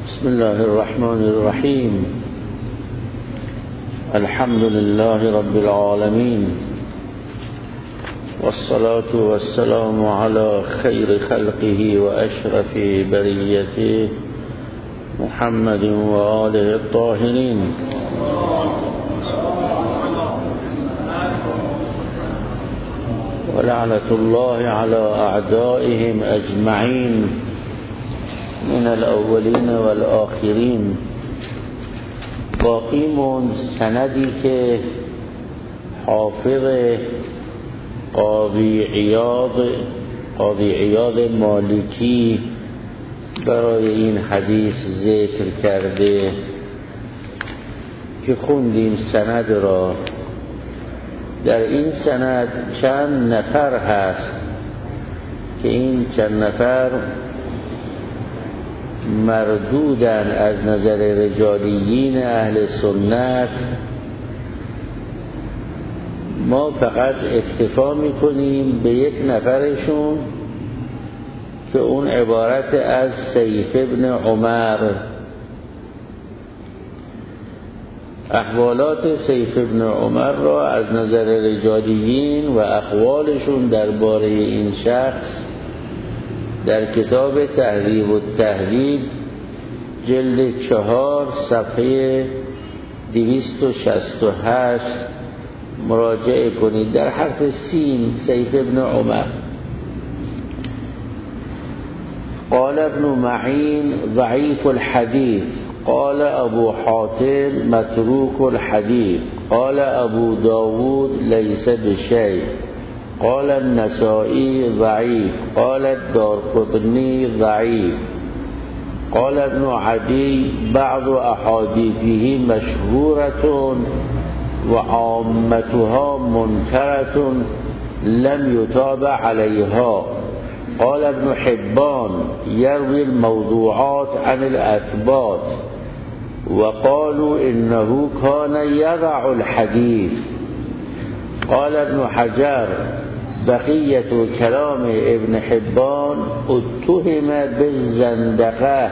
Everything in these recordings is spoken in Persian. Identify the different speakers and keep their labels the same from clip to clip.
Speaker 1: بسم الله الرحمن الرحيم. الحمد لله رب العالمين، والصلاة والسلام على خير خلقه وأشرف بريته محمد وآله الطاهرين. ولعنة الله على أعدائهم أجمعين من الأولين والآخرين. باقیمون سندی که حافظ قاضی عیاض مالکی برای این حدیث ذکر کرده که خوندیم سند را. در این سند چند نفر هست که این چند نفر مردودن از نظر رجالیین اهل سنت. ما فقط اکتفا میکنیم به یک نفرشون که اون عبارت از سیف ابن عمر. احوالات سیف ابن عمر را از نظر رجالیین و اقوالشون درباره این شخص در کتاب تهذیب التهذیب جلد 4 صفحه 268 مراجعه کنید. در حرف سین سیف ابن عمر. قال ابن معین ضعیف الحدیث، قال ابو حاتم متروک الحدیث، قال ابو داود لیس بشیء، قال النسائی ضعیف، قال الدارقطنی ضعیف، قال ابن عدی بعض احادیثه مشهورة وعامتها منكرة لم يتابع عليها. قال ابن حبان يروي الموضوعات عن الأثبات وقالوا إنه كان يضع الحديث. قال ابن حجر بقية كلام ابن حبان اتهم بالزندقة.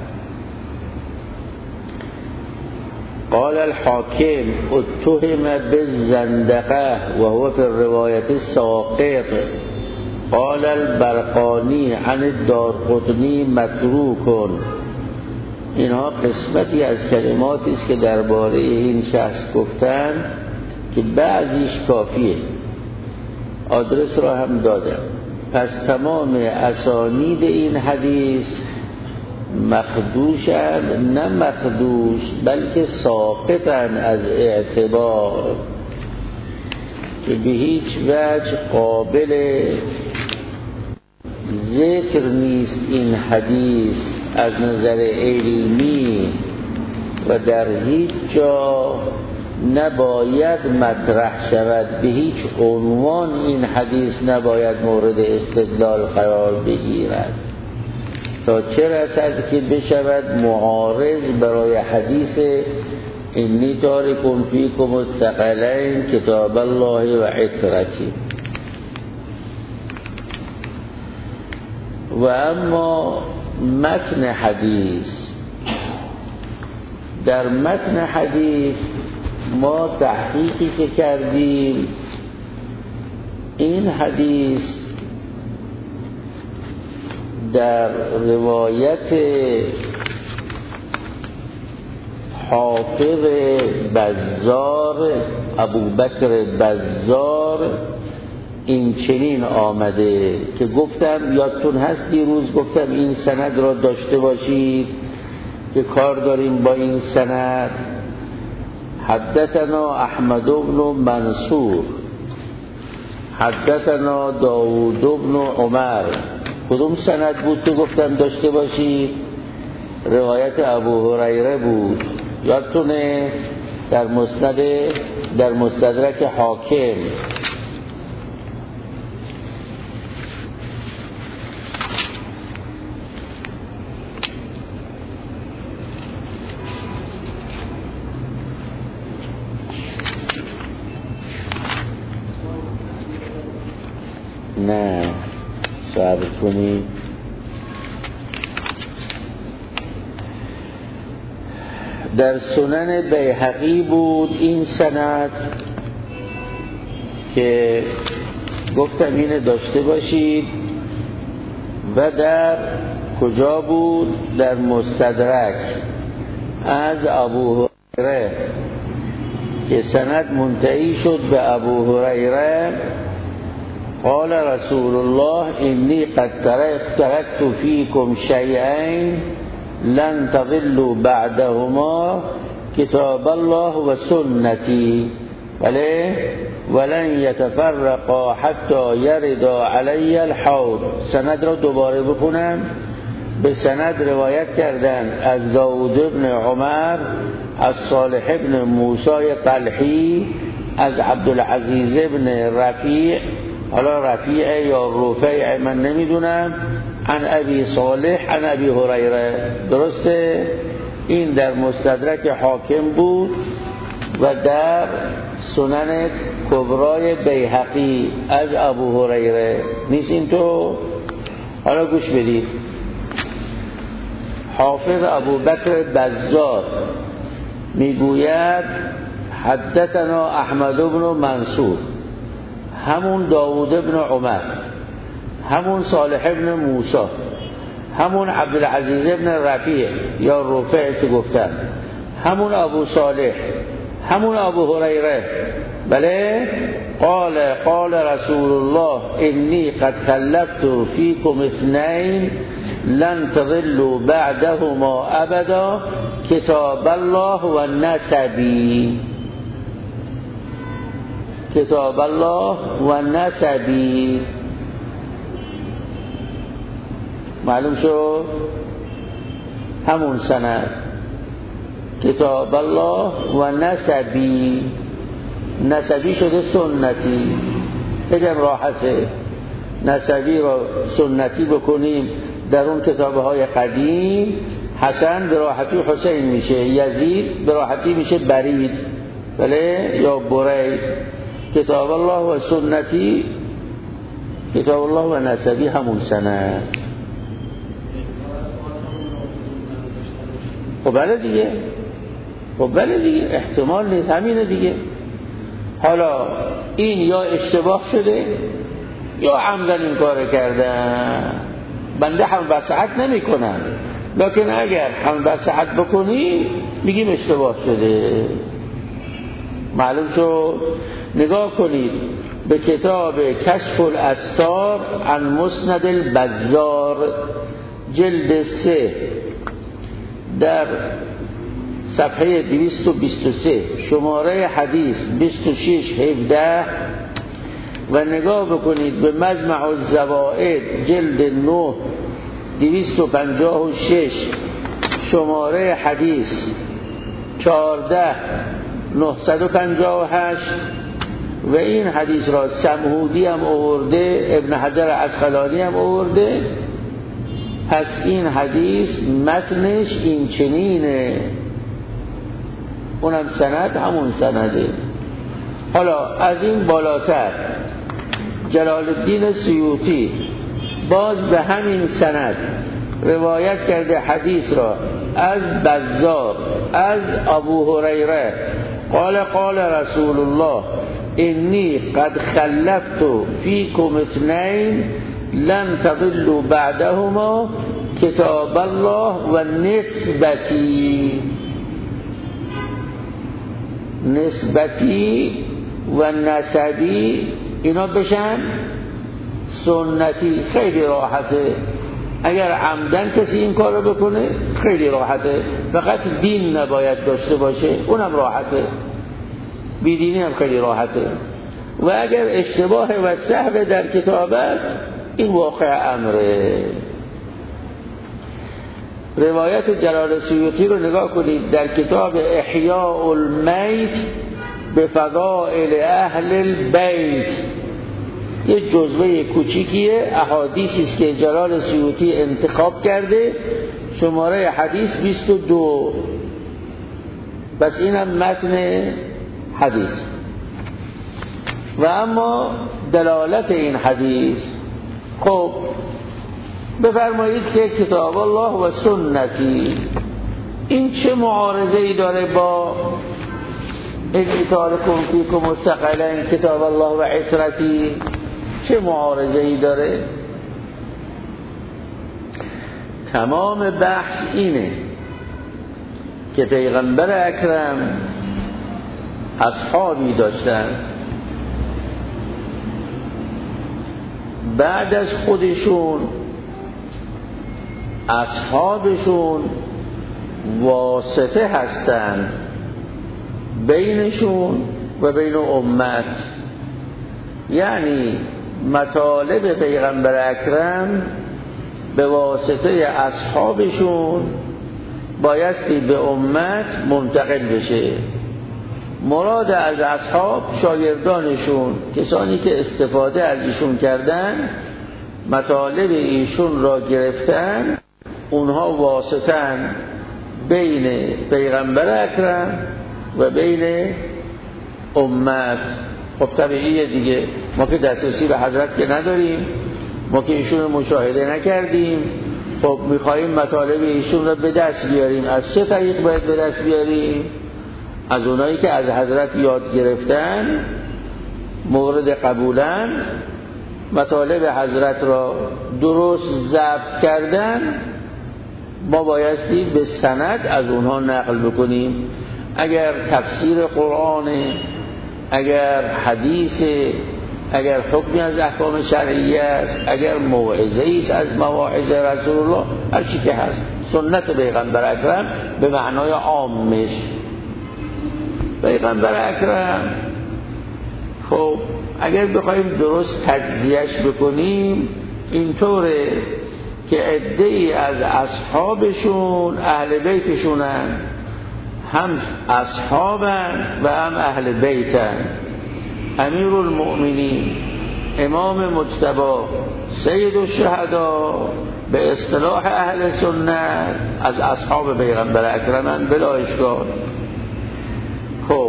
Speaker 1: قال الحاكم اتهم بالزندقة وهو في الرواية الساقط. قال البرقانی عن الدارقطنی متروک. اینها قسمتی از کلماتی است که درباره این شخص گفتن که بعضیش کافیه. آدرس را هم دادم. پس تمام اسانید این حدیث مخدوشن، نه مخدوش بلکه ساقطن از اعتبار، که به هیچ وجه قابل ذکر نیست این حدیث از نظر علمی و در هیچ جا نباید مطرح شود. به هیچ عنوان این حدیث نباید مورد استدلال قرار بگیرد تا چه رسد که بشود معارض برای حدیث انی تارکم فیکم الثقلین کتاب الله و عترتی. و اما متن حدیث، در متن حدیث ما تحقیقی که کردیم این حدیث در روایت حافظ بزار ابوبکر بزار این چنین آمده که گفتم یادتون هست دیروز گفتم این سند را داشته باشید که کار داریم با این سند. حدثنا احمد بن منصور حدثنا داود بن عمر. کدوم سند بود که گفتم داشته باشید؟ روایت ابو هریره بود. یادتونه در مستدرک حاکم. نه صبر کنید. در سنن بیهقی بود این سند که گفتم اینه داشته باشید. و در کجا بود؟ در مستدرک از ابو هریره که سند منتهی شد به ابو هریره قال رسول الله انی قد ترکت فیکم شیئین لن تضلوا بعدهما کتاب الله و سنتی بله ولن یتفرقا حتی یردا علی الحوض. سند را دوباره بخونم. به سند روایت کردن از داود بن عمر، از صالح بن موسی طلحی، از عبدالعزیز بن رفیع، حالا رفیع یا رفیع من نمیدونم، عن ابی صالح عن ابی هریره. درسته؟ این در مستدرک حاکم بود و در سنن کبرای بیهقی از ابو هریره نیست این تو؟ حالا گوش بدید. حافظ ابو بکر بزار میگوید حدثنا احمد بن منصور، همون داود بن عمر، همون صالح بن موسی، همون عبدالعزیز بن رفیع یا رفیع که گفتم، همون ابو صالح، همون ابو هریره. بله قال رسول الله انی قد خلفت فیکم اثنین لن تضلوا بعدهما ابدا کتاب الله و نسبی. کتاب الله و نسبی معلوم شد؟ همون سند کتاب الله و نسبی. نسبی شده سنتی. خیلی راحته نسبی را سنتی بکنیم. در اون کتابه های قدیم حسن به راحتی حسین میشه، یزید به راحتی میشه برید، بله، یا برید. کتاب الله و سنتی، کتاب الله و نسبی همون سند. خب بله دیگه، خب بله دیگه، احتمال نیست، همینه دیگه. حالا این یا اشتباه شده یا عمدن این کار کردن. بنده هم بصحت نمی کنم، لیکن اگر هم بصحت بکنی میگیم اشتباه شده. معلوم شد؟ نگاه کنید به کتاب کشف الاستار عن مسند البزار جلد 3 در صفحه 223 شماره حدیث 2617 و نگاه بکنید به مجمع الزوائد جلد 9 256 شماره حدیث 14958 و این حدیث را سمهودی هم آورده، ابن حجر عسقلانی هم آورده. پس این حدیث متنش این چنینه، اونم سند همون سنده. حالا از این بالاتر جلال الدین سیوطی باز به همین سند روایت کرده حدیث را از بزار از ابو هریره قال رسول الله انی قد خلفت فیکم اثنین لن تضلوا بعدهما کتاب الله و نسبتی و نسبی، اینا بشن سنتی. خیلی راحته، اگر عمدن کسی این کار رو بکنه خیلی راحته. فقط دین نباید داشته باشه، اونم راحته. بیدینی هم خیلی راحته. و اگر اشتباه و سهو در کتابت، این واقع امره. روایت جلال سیوطی رو نگاه کنید در کتاب احیاء المیت به فضائل اهل البیت، یه جزوه کوچیکیه، احادیثی است که جلال سیوطی انتخاب کرده، شماره حدیث 22. بس اینم متن حدیث. و اما دلالت این حدیث، خب بفرمایید که کتاب الله و سنتی، این چه معارضه ای داره با اجتالکم فیکم مستقلا کتاب الله و عترتی؟ چه معارضه ای داره؟ تمام بحث اینه که پیغمبر اکرم اصحابی داشتن بعد از خودشون اصحابشون واسطه هستند بینشون و بین امت. یعنی مطالب پیغمبر اکرم به واسطه اصحابشون بایستی به امت منتقل بشه. مراد از اصحاب شاگردانشون، کسانی که استفاده از ایشون کردن، مطالب ایشون را گرفتن، اونها واسطن بین پیغمبر اکرم و بین امت. خب طبیعیه دیگه، ما که دسترسی به حضرت که نداریم، ما که ایشون مشاهده نکردیم، خب میخواییم مطالب ایشون را به دست بیاریم. از چه طریق باید به دست بیاریم؟ از اونایی که از حضرت یاد گرفتن، مورد قبولن، مطالب حضرت را درست ضبط کردن، ما بایستی به سند از اونها نقل بکنیم. اگر تفسیر قرآن، اگر حدیث، اگر حکمی از احکام شرعیه است، اگر موعظه‌ای است از مواعظ رسول الله، هر چی که هست، سنت پیغمبر اکرم به معنای عامش. پیغمبر اکرم خب اگر بخوایم درست تجزیهش بکنیم، اینطوره که عده‌ای از اصحابشون اهل بیتشونن، هم اصحابن و هم اهل بیتن. امیر المؤمنین، امام مجتبی، سید الشهدا، به اصطلاح اهل سنت از اصحاب پیغمبر اکرمن بلا اشکال. خب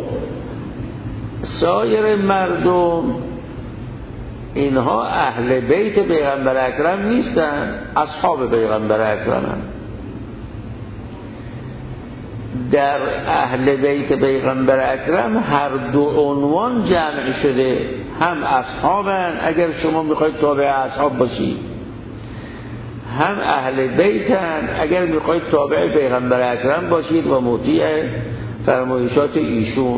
Speaker 1: سایر مردم اینها اهل بیت پیغمبر اکرم نیستن، اصحاب پیغمبر اکرمن. در اهل بیت پیغمبر اکرم هر دو عنوان جمع شده، هم اصحابن اگر شما میخواید تابع اصحاب باشید، هم اهل بیتن اگر میخواید تابع پیغمبر اکرم باشید و مطیع فرمایشات ایشون.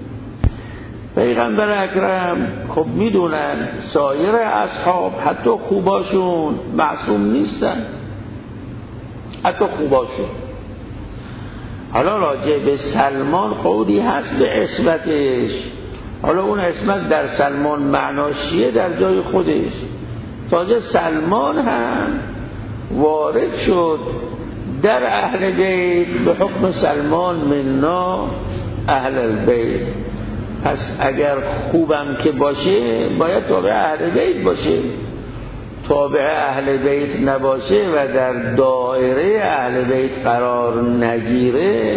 Speaker 1: پیغمبر اکرم خب میدونن سایر اصحاب حتی خوباشون معصوم نیستن، حتی خوباشون. حالا راجع به سلمان قولی هست به عصمتش، حالا اون عصمت در سلمان معناشیه در جای خودش. تازه سلمان هم وارد شد در اهل بیت به حکم سلمان منا اهل البیت. پس اگر خوبم که باشه باید تابع اهل بیت باشه. تابع اهل بیت نباشه و در دایره اهل بیت قرار نگیره،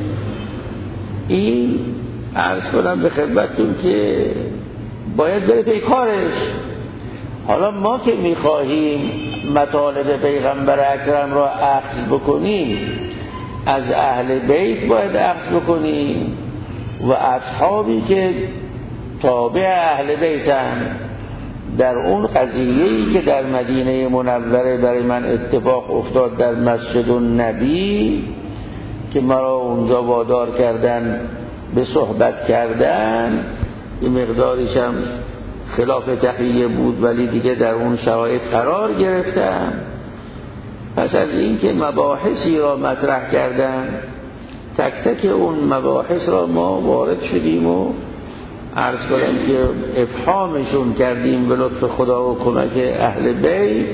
Speaker 1: این عرض کنم به خدمتتون که باید بره پی کارش. حالا ما که میخواهیم مطالب پیغمبر اکرم را اخذ بکنیم، از اهل بیت باید اخذ بکنیم و اصحابی که تابع اهل بیتن. در اون قضیه‌ای که در مدینه منوره برای من اتفاق افتاد در مسجد النبی که مرا اونجا وادار کردن به صحبت کردن، یه مقداریش هم خلاف تقیه بود ولی دیگه در اون شرایط قرار گرفتم. پس از این که مباحثی را مطرح کردن، تک تک اون مباحث را ما وارد شدیم و عرض کنم که افهامشون کردیم به لطف خدا و کمک اهل بیت.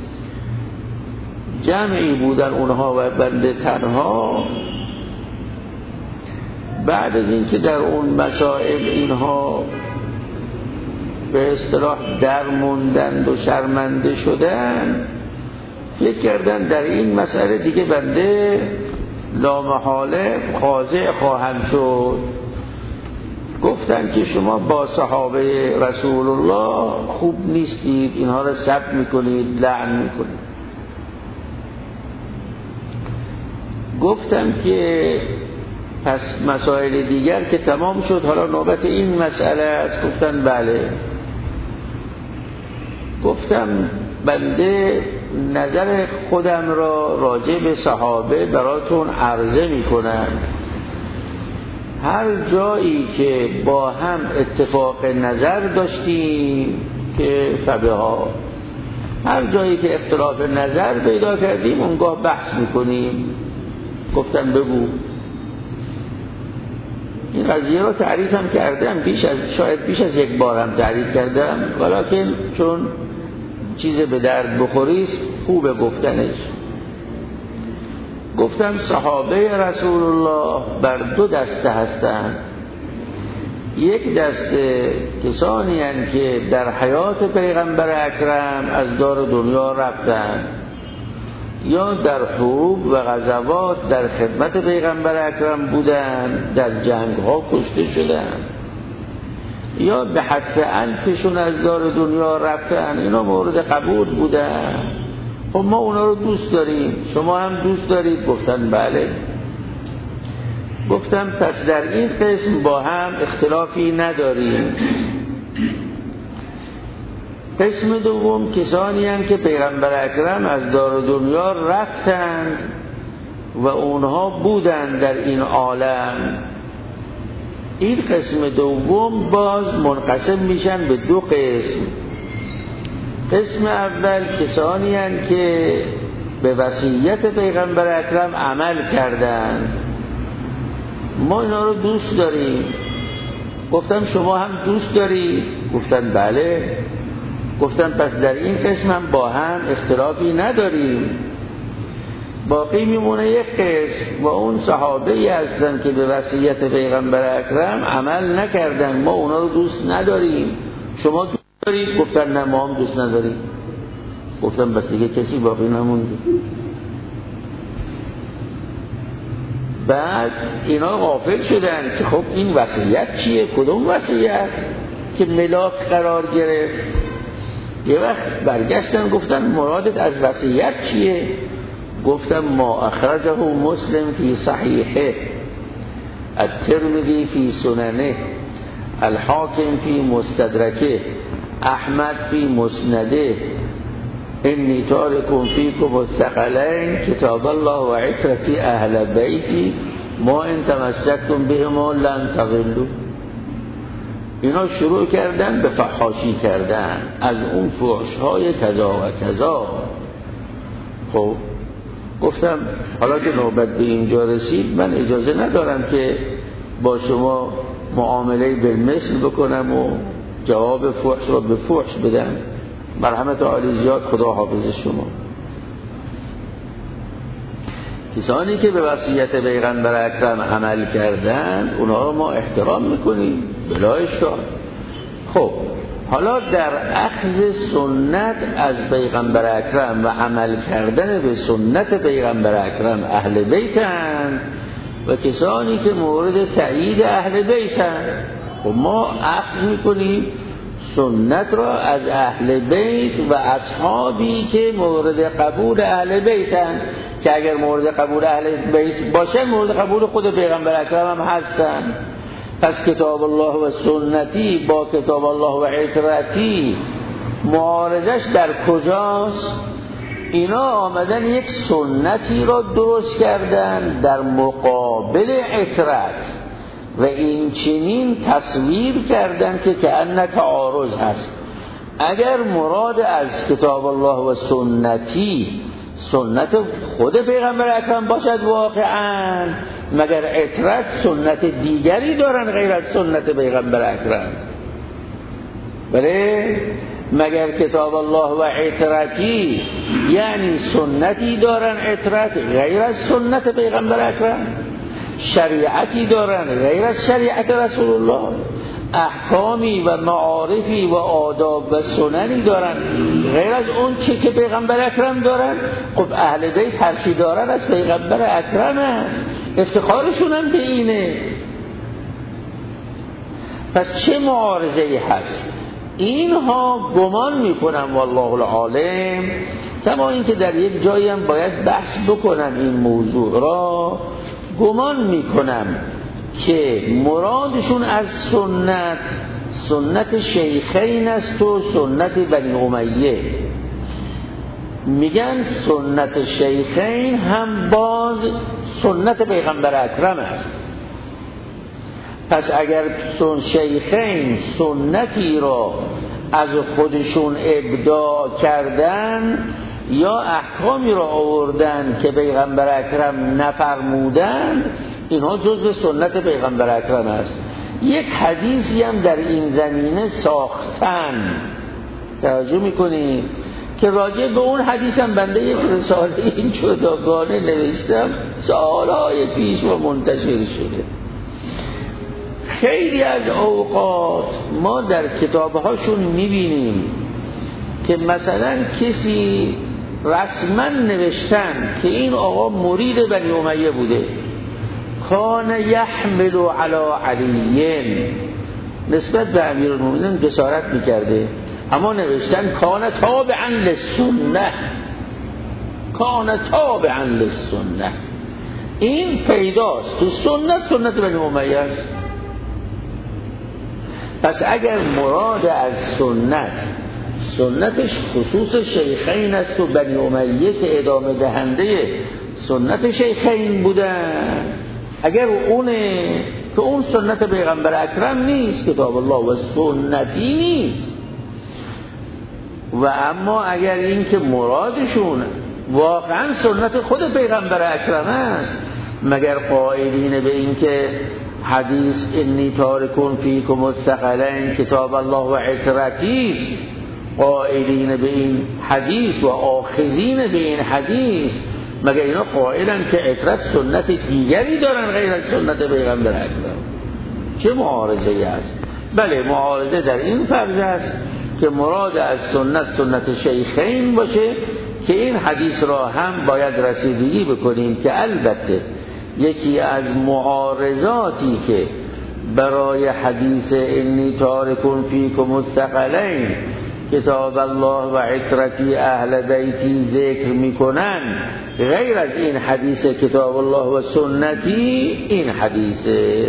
Speaker 1: جمعی بودن اونها و بنده تنها. بعد از این که در اون مسائل اینها به اصطلاح درموندند و شرمنده شدن، فکر کردن در این مسئله دیگه بنده لامحاله خاضع خواهم شد. گفتن که شما با صحابه رسول الله خوب نیستید، اینها را سب میکنید، لعن میکنید. گفتم که پس مسائل دیگر که تمام شد، حالا نوبت این مسئله است. گفتن بله. گفتم بنده نظر خودم را راجع به صحابه براتون عرضه می کنم. هر جایی که با هم اتفاق نظر داشتیم که فبها، هر جایی که اختلاف نظر پیدا کردیم اونگاه بحث میکنیم. گفتم بگو. این قضیه رو تعریف هم کردم، شاید بیش از یک بار هم تعریف کردم، ولیکن چون چیز به درد بخوریست خوبه گفتنش. گفتم صحابه رسول الله بر دو دسته هستند. یک دسته کسانی هستند که در حیات پیغمبر اکرم از دار دنیا رفتند، یا در حروب و غزوات در خدمت پیغمبر اکرم بودند، در جنگ ها کشته شدند، یا به حد انفشون از دار دنیا رفتن. اینا مورد قبول بودن. خب ما اونا رو دوست داریم، شما هم دوست دارید؟ گفتن بله. گفتم پس در این قسم با هم اختلافی نداریم. قسم دوم کسانی هم که پیغمبر اکرم از دار دنیا رفتند و اونها بودند در این عالم. این قسم دوم باز منقسم میشن به دو قسم. قسم اول کسانی هستند که به وصیت پیغمبر اکرم عمل کردند. ما اینا رو دوست داریم. گفتم شما هم دوست دارید؟ گفتن بله. گفتم پس در این قسم هم با هم اختلافی نداریم. باقی میمونه یک قسم و اون صحابه‌ای هستن که به وصیت پیغمبر اکرم عمل نکردن. ما اونا رو دوست نداریم. شما دوست دارید؟ گفتن نه ما هم دوست نداریم. گفتم بس دیگه کسی باقی نمونده. بعد اینا غافل شدن که خب این وصیت چیه؟ کدوم وصیت که ملاک قرار گرفت؟ یه وقت برگشتن گفتن مرادت از وصیت چیه؟ گفتم ما اخرجه مسلم فی صحیحه، الترمذی فی سننه، الحاکم فی مستدرکه، احمد فی مسنده، انی تارکم فیکم الثقلین کتاب الله و عترتی اهل بیتی ما ان تمسکتم بهما لن تضلوا. اینا شروع کردن به فحاشی کردن از اون فحش‌های کذا و کذا. خب گفتم حالا که نوبت به اینجا رسید من اجازه ندارم که با شما معامله بالمثل بکنم و جواب فحش را به فحش بدم. مرحمت عالی زیاد، خدا حافظ شما. کسانی که به وصیت پیغمبر اکرم عمل کردن اونها رو ما احترام میکنیم بلا اشکال. خب حالا در اخذ سنت از پیغمبر اکرم و عمل کردن به سنت پیغمبر اکرم اهل بیتن و کسانی که مورد تأیید اهل بیتن، خب ما اخذ میکنیم سنت را از اهل بیت و اصحابی که مورد قبول اهل بیتن، که اگر مورد قبول اهل بیت باشه مورد قبول خود پیغمبر اکرم هم هستن. پس کتاب الله و سنتی با کتاب الله و عترتی معارضش در کجاست؟ اینا آمدن یک سنتی را درست کردن در مقابل عترت و این چنین تصویر کردن که کأن تعارض هست. اگر مراد از کتاب الله و سنتی سنت خود پیغمبر اکرم باشد واقعا، مگر عترت سنت دیگری دارن غیر از سنت پیغمبر اکرم؟ بله، مگر کتاب الله و عترتی یعنی سنتی دارن عترت غیر از سنت پیغمبر اکرم؟ شریعتی دارن غیر از شریعت رسول الله؟ احکامی و معارفی و آداب و سننی دارن غیر از اون چه که پیغمبر اکرم دارن؟ خب اهل بیت هر چی دارن از پیغمبر اکرم هست، افتخارشون هم به اینه. پس چه معارضه‌ای هست؟ اینها گمان میکنم والله العالم کما اینکه در یک جایی هم باید بحث بکنم این موضوع را، گمان میکنم که مرادشون از سنت شیخین است و سنت بنی امیه. میگن سنت شیخین هم باز سنت پیغمبر اکرم است. پس اگر شیخین سنتی را از خودشون ابداع کردن یا احکامی را آوردن که پیغمبر اکرم نفرمودن، اینها جزء سنت پیغمبر اکرم است. یک حدیثی هم در این زمینه ساختن، توجه میکنید که راجع به اون حدیث هم بنده یک رساله این جداگانه نوشتم سالهای پیش و منتشر شده. خیلی از اوقات ما در کتابهاشون میبینیم که مثلا کسی رسما نوشتن که این آقا مرید بنی امیه بوده، کان یحمل علی علی، نسبت به امیرالمومنین جسارت میکرده، اما نوشتن کان تابعا للسنه، کان تابعا للسنه. این پیداست تو سنت بنی امیه است. پس اگر مراد از سنتش خصوص شیخین است و بنی امیه که ادامه دهنده سنت شیخین بودن، اگر اونه که اون سنت پیغمبر اکرم نیست، کتاب الله و سنتی نیست. و اما اگر این که مرادشون واقعا سنت خود پیغمبر اکرم است، مگر قائلین به این که حدیث انی تارکون فیکم الثقلین کتاب الله و عترتی است، قائلین به این حدیث و آخذین به این حدیث، مگر اینا قائلن که عترت سنت دیگری دارن غیر از سنت پیغمبر اکرم؟ چه معارضه‌ای است؟ بله، معارضه در این فرض است که مراد از سنت شیخین باشه که این حدیث را هم باید رسیدگی بکنیم که البته یکی از معارضاتی که برای حدیث انی تارکون فیکم الثقلین کتاب الله و عترتی اهل بیتی ذکر میکنن، غیر از این حدیث کتاب الله و سنتی، این حدیث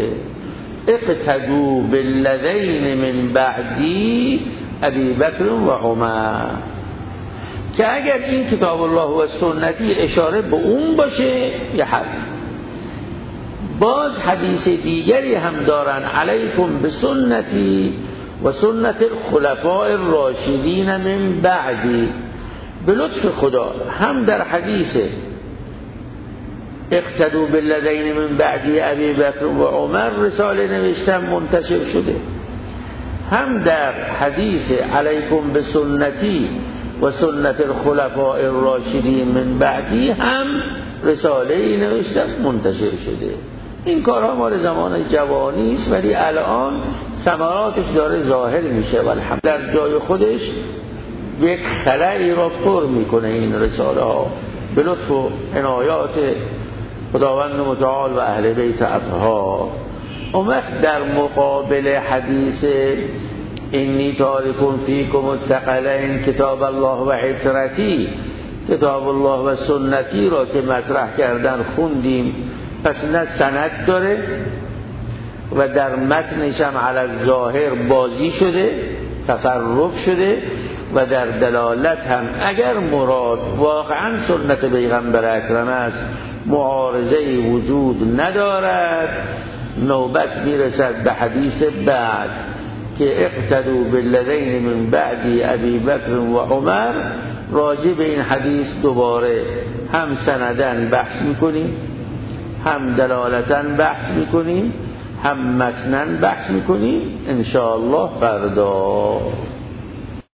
Speaker 1: اقتدوا بالذین من بعدی ابی بکر و عمر، که اگر این کتاب الله و سنتی اشاره به اون باشه یه حدیث. باز حدیث دیگری هم دارن، علیکم بسنتی و سنت الخلفاء الراشدین من بعدی. به لطف خدا هم در حدیث اقتدوا بالذین من بعدی ابی بکر و عمر رساله نوشتم منتشر شده، هم در حدیث علیکم بسنتی و سنت الخلفاء الراشدین من بعدی هم رساله نوشتم منتشر شده. این کارها مال زمان جوانی است، ولی الان ثمراتش داره ظاهر میشه و الحمد در جای خودش یک خلایی را پر میکنه این رساله ها به لطف و عنایات خداوند متعال و اهل بیت اطهار. اون وقت در مقابل حدیث انی تارکون فیکم الثقلین کتاب الله و عترتی کتاب الله و سنتی را که مطرح کردن خوندیم، پس نه سند داره و در متنش هم علی الظاهر بازی شده، تصرف شده، و در دلالت هم اگر مراد واقعا سنت پیغمبر اکرم است معارضه وجود ندارد. نوبت میرسد به حدیث بعد که اقتدوا بالذین من بعدی ابی بکر و عمر. راجع به این حدیث دوباره هم سندن بحث میکنیم، هم دلالتن بحث میکنیم، هم متنن بحث میکنیم ان شاء الله فردا.